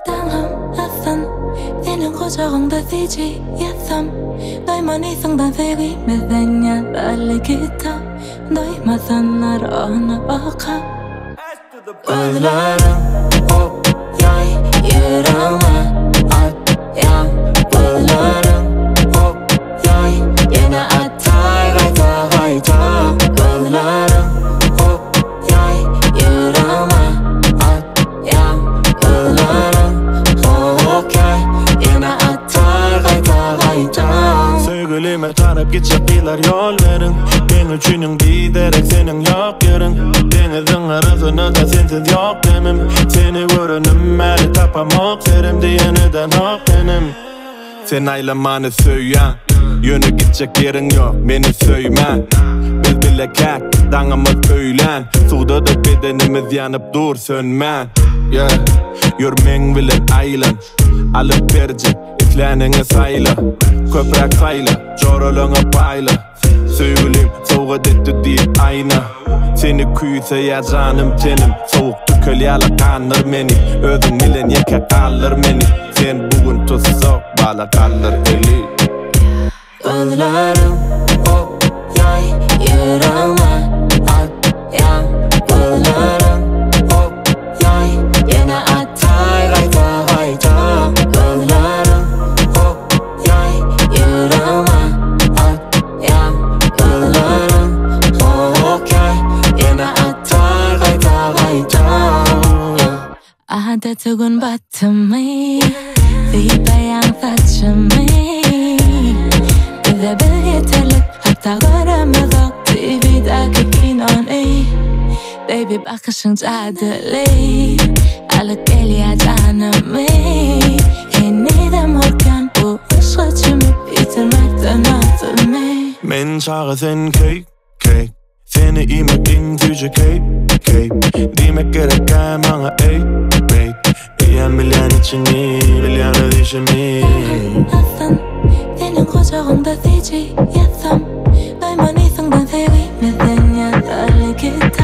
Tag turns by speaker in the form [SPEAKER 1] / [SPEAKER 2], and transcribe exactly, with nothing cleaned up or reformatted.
[SPEAKER 1] 땅함 아산 Feeling 고정다 되지 야삼 너희만 이성단 세위 매대냐 빨리 기타 너희만 산날 어느 어카
[SPEAKER 2] Gözlerim hop yay yüreğime at ya Gözlerim hop yay yine atay gayta gayta Gözlerim hop yay yüreğime at ya Gözlerim hop yay yine atay gayta gayta Sevgilime tarif geçecekler yol verin Ben üçünün giderek senin yok yerin Denizin arasını da sensiz yok demem Seni görünüm beni tapamak Serim diyeniden hak benim Sen aylamanı söyleyen Yönü gidecek yerin yok beni söylemen Biz bile kek dağımız öylen Suda da bedenimiz yanıp dur sönmen yeah. Yürmen bilen aylan Alıp verecek iflenine sayla Köprek sayla Joroluna payla Söyleyim soğuk etti deyip ayna Seni küyse ya canım tenim Soğuk tükölyalı kanır meni Özün bilen yeke kalır meni Sen bugün tutsak bala kalır eli Gözlerim hop yay yüreğime at ya Gözlerim hop yay yine atay gayta gayta Gözlerim hop yay yüreğime at ya Gözlerim hop yay yine atay gayta gayta
[SPEAKER 1] Ahada tugun batımı Zibayan saçımı Bize bil yeterlik Hatta göremezok T V'deki kinonu Baby bakışın cadeli Alıp geliyor canımı Yeniden morgan Bu aşkı çimip yitirmekten atılmayı
[SPEAKER 2] Men çağı sen cake, cake Seni imekin gücü cake, cake Demek gereken bana ey, ey Eyen bilen içini, bilen ödüşümü
[SPEAKER 1] Asan, senin kucağında seci yatsam Doyman isimden seveyim, neden ya darlı gitar